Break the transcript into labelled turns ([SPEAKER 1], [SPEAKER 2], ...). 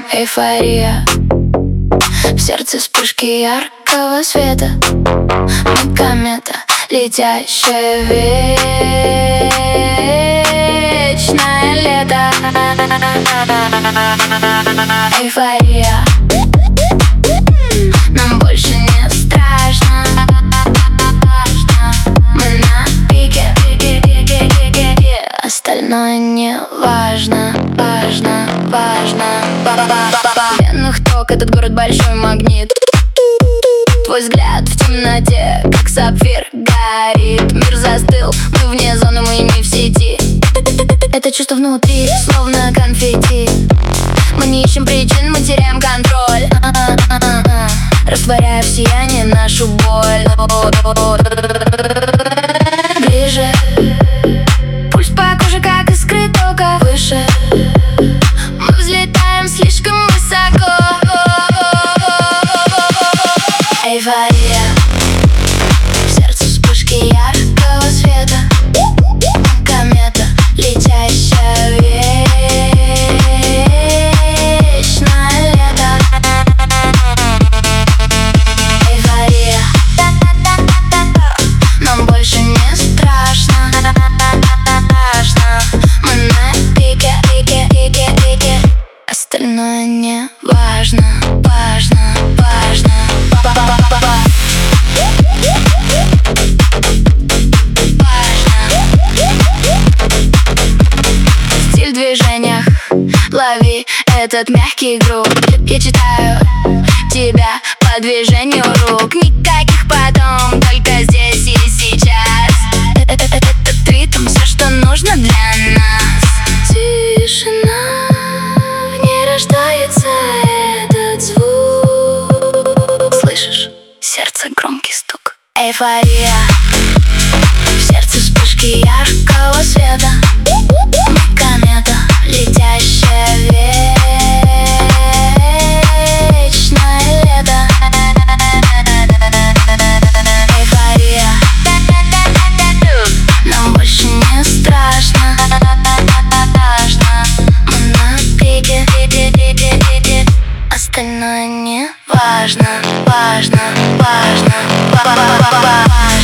[SPEAKER 1] Эйфория, в сердце вспышки яркого света. Мы комета, летящая вечное лето. Эйфория, нам больше не страшно. Мы на пике, остальное не важно. Венных ток, этот город большой магнит. Твой взгляд в темноте, как сапфир, горит. Мир застыл, мы вне зоны, мы не в сети. Это чувство внутри, словно конфетти. Мы не ищем причин, мы теряем контроль, растворяя в сиянии нашу боль. Ближе, пульс по коже, как искры тока. Выше, мы взлетаем слишком высоко. Эйфория, в сердце вспышки яркого света. Комета, летящая вечное лето. Эйфория, нам больше не страшно. Мы на пике, остальное не важно. Стиль в движениях, лови этот мягкий грув. Я читаю тебя по движению рук. Никаких потом, только здесь и сейчас. Этот ритм, все, что нужно для нас. Тишина, в ней рождается этот звук. Слышишь? Сердце, громкий стук. Эйфория, в сердце вспышки яркого света. Мы комета, летящая вечное лето. Эйфория, нам больше не страшно. Мы на пике, остальное не важно.